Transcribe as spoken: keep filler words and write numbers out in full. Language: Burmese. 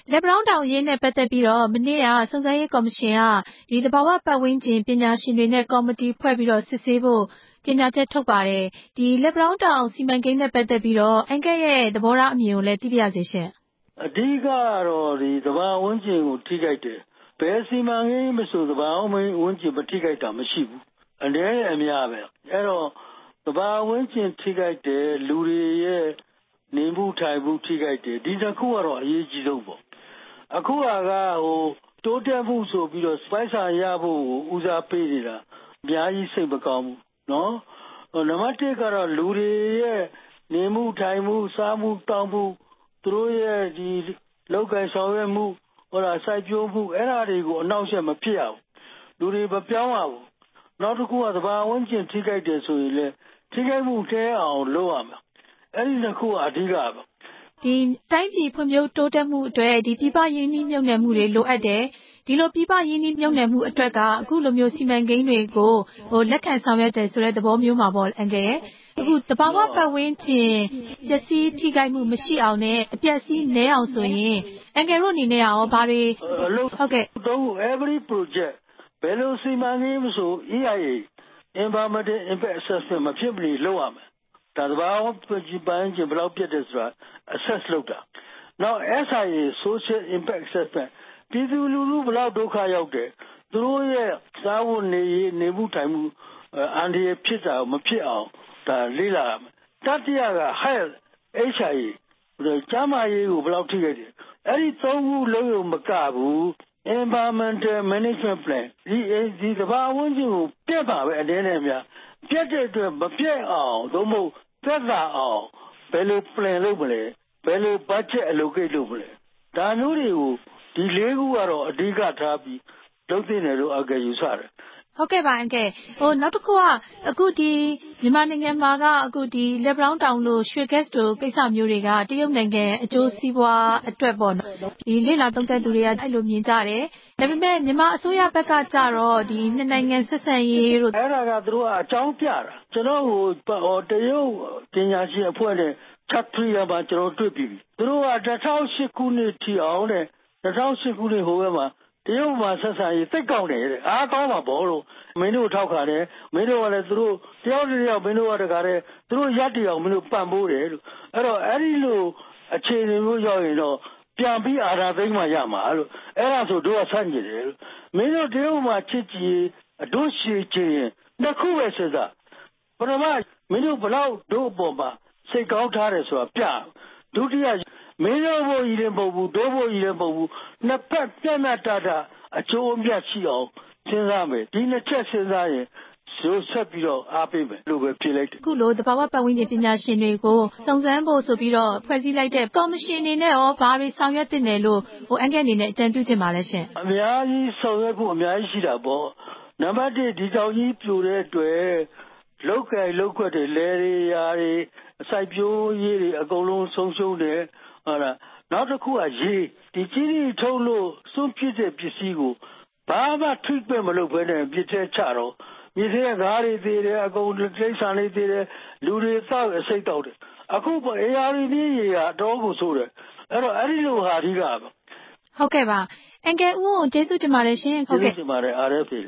လက်ပံတောင်းတောင်အရေးနဲ့ပတ်သက်ပြီးတော့မနေ့ကစုံစမ်းရေးကော်မရှင်ကဒီသဘာဝပတ်ဝန်းကျင်ပညာရှင်တွေနဲ့ကော်မတီဖွဲ့ပြီးတော့စစ်ဆေးဖို့ကြေညာချက်ထုတ်ပါတယ်ဒီလက်ပံတောင်းတောင်စီမံကိန်းနဲ့ပတ်သက်ပြီးတော့အန်ကဲရဲ့သဘောထားအမြင်ကိုလည်းသိပြရစေရှင်အဓိကတော့ဒီသဘာဝဝန်းကျင်ကိုထိခိုက်တယ်ဘယ်စီမံကိန်းမဆိုသဘာဝဝန်းကျင်မထိခိုက်တာမရှိဘူးအနေနဲ့အများပဲအဲ့တော့သဘာဝဝန်းကျင်ထိခိုက်တယ်လူတွေရဲ့နေမှုထိုင်မှုထိခိုက်တယ်ဒီတစ်ခုကတော့အရေးကြီးဆုံးပေါ့အခုကဟိုတိုးတက်မှုဆိုပြီးတော့ပိုက်ဆံရဖို့ဦးစားပေးနေတာအများကြီးစိတ်မကောင်းဘူးနော်နံပါတ်တစ်ကတော့လူတွေရဲ့နေမှုထိုင်မှုစားမှုတောင်းမှုသူတို့ရဲ့ဒီလောက်ကဆောင်ရွက်မှုဟိုလားစိုက်ပျိုးမှုအဲ့ဒါတွေကိုအနောက်ရှက်မဖြစ်အောင်လူတွေမပြောင်းရဘူးနောက်တစ်ခုကသဘာဝဝင်ကျင်ထိခိုက်တယ်ဆိုရင်လေထိခိုက်မှုတဲအောင်လုပ်ရမယ်အဲ့ဒီတစ်ခုကအဓိကပဲဒီတိုင်းပြည်ဖွံ့ဖြိုးတိုးတက်မှုအတွက်ဒီပြည်ပရင်းနှီးမြှုပ်နှံမှုတွေလိုအပ်တယ်ဒီလိုပြည်ပရင်းနှီးမြှုပ်နှံမှုအတွက်ကအခုလိုမျိုးစီမံကိန်းတွေကိုဟိုလက်ခံဆောင်ရွက်တယ်ဆိုတဲ့သဘောမျိုးမှာပေါ့အန်ကယ်အခုတဘာဝပတ်ဝန်းကျင်ပျက်စီးထိခိုက်မှုမရှိအောင်နဲ့အပျက်စီးနည်းအောင်ဆိုရင်အန်ကယ်တို့အနေနဲ့ရောဘာတွေဟုတ်ကဲ့တော့ every project ဘယ်လိုစီမံကိန်းမဆို E I A environmental impact assessment မဖြစ်မနေလုပ်ရမယ်ဒါသဘာဝပတ်ဝန်းကျင်ဘယ်လောက်ပြတ်တယ်ဆိုတာ assess လုပ်တာနောက် S I A social impact assessment ပြည်သူလူထုဘယ်လောက်ဒုက္ခရောက်တယ်သူတို့ရဲ့စားဝတ်နေရေးနေမှုထိုင်မှုအန္တရာယ်ဖြစ်တာမဖြစ်အောင်ဒါလေ့လာရမယ်တတိယက health H I A ကျန်းမာရေးကိုဘယ်လောက်ထိခိုက်တယ်အဲ့ဒီသုံးခုလုံးရုံမကဘူး environmental management plan ဒီဒီသဘာဝဝန်းကျင်ကိုပြတ်ပါပဲအနေနဲ့များပြတ်တဲ့အတွက်မပြတ်အောင်သို့မဟုတ်သက်သာအောင်ဘယ်လို plan လုပ်မလဲဘယ်လို budget allocate လုပ်မလဲဒါမျိုးတွေကိုဒီလေးခုကတော့အဓိကထားပြီးလုပ်သင့်တယ်လို့အကယ်ယူဆတယ်ဟုတ်ကဲ့ပါအန်ကဲဟိုနောက်တစ်ခုကအခုဒီမြန်မာနိုင်ငံမှာကအခုဒီလက်ပံတောင်းလို့ရွှေဂက်စ်တို့ကိစ္စမျိုးတွေကတရုတ်နိုင်ငံအကျိုးစီးပွားအတွက်ပေါ့နော်ဒီလေလာသုံးသပ်သူတွေကအဲ့လိုမြင်ကြတယ်ဒါပေမဲ့မြန်မာအစိုးရဘက်ကကြတော့ဒီနှစ်နိုင်ငံဆက်ဆံရေးတို့အဲ့ဒါကသူတို့ကအကြောင်းပြတာကျွန်တော်ဟိုတရုတ်ပညာရှင်အဖွဲ့နဲ့ချက်ထရီယာမှာကျွန်တော်တွေ့ပြီသူတို့က၂၀၀၈ခုနှစ်ထီအောင်တဲ့၂၀၀၈ခုနှစ်ဟိုဘက်မှာတရုတ်မှာဆက်ဆံရေးသိကောင်းတယ်တဲ့အားကောင်းမှာပေါ့လို့မင်းတို့ထောက်ခါတယ်မင်းတို့ကလည်းသူတို့တယောက်တယောက်မင်းတို့ကတကားတဲ့သူတို့ရက်တည်အောင်မင်းတို့ပံ့ပိုးတယ်လို့အဲ့တော့အဲ့ဒီလိုအခြေအနေမျိုးရောက်ရင်တော့ပြန်ပြီးအာဏာသိမ်းမှရမှာလို့အဲ့ဒါဆိုတို့ကဆန့်ကျင်တယ်လို့မင်းတို့တရုတ်မှာချစ်ကြည်အတို့ရှိချင်နှစ်ခုပဲစဉ်းစားပထမမင်းတို့ဘလောက်တို့အပေါ်မှာစိတ်ကောင်းထားတယ်ဆိုတာပြဒုတိယမင်းတို့ဘို့ကြီးလည်းမဟုတ်ဘူးတို့ဘို့ကြီးလည်းမဟုတ်ဘူးနှစ်ဖက်ပြတ်နှတ်တာတာအကျိုးအမြတ်ရှိအောင်စဉ်းစားမယ်ဒီနှစ်ချက်စဉ်းစားရင်ရိုးဆက်ပြီးတော့အားပေးမယ်လို့ပဲဖြေလိုက်တယ်အခုလိုတဘာဝပတ်ဝန်းကျင်ပညာရှင်တွေကိုစုံစမ်းဖို့ဆိုပြီးတော့ဖွဲ့စည်းလိုက်တဲ့ကော်မရှင်အနေနဲ့ရောဘာတွေဆောင်ရွက်တင်တယ်လို့ဟိုအန်ကဲအနေနဲ့အကြံပြုချင်ပါလဲရှင်အများကြီးဆောင်ရွက်ဖို့အများကြီးရှိတာပေါ့နံပါတ်တစ်ဒီတောင်ကြီးပြိုတဲ့အတွက်လောက်ကင်လောက်ခွက်တွေလဲတွေရာတွေအစိုက်ပြိုးရေးတွေအကုန်လုံးဆုံးရှုံးတယ်ဟုတ်လားနောက်တစ်ခုကရေဒီကြီးကြီးထုတ်လို့စွန့်ပစ်တဲ့ပစ္စည်းကိုဘာမှ treatment မလုပ်ဘဲနဲ့ပြစ်ထဲချတော့မြေထဲကဓာတ်တွေသေးတယ်အကုန်တိရစ္ဆာန်တွေသေးတယ်လူတွေသောက်အစိတ်တောက်တယ်အခုအေးအာရီနည်းရေကအတော်ကိုဆိုးတယ်အဲ့တော့အဲ့ဒီလိုဟာအဓိကပဲဟုတ်ကဲ့ပါအန်ကဲဦးကိုကျေးဇူးတင်ပါတယ်ရှင်ဟုတ်ကဲ့ကျေးဇူးတင်ပါတယ် R F A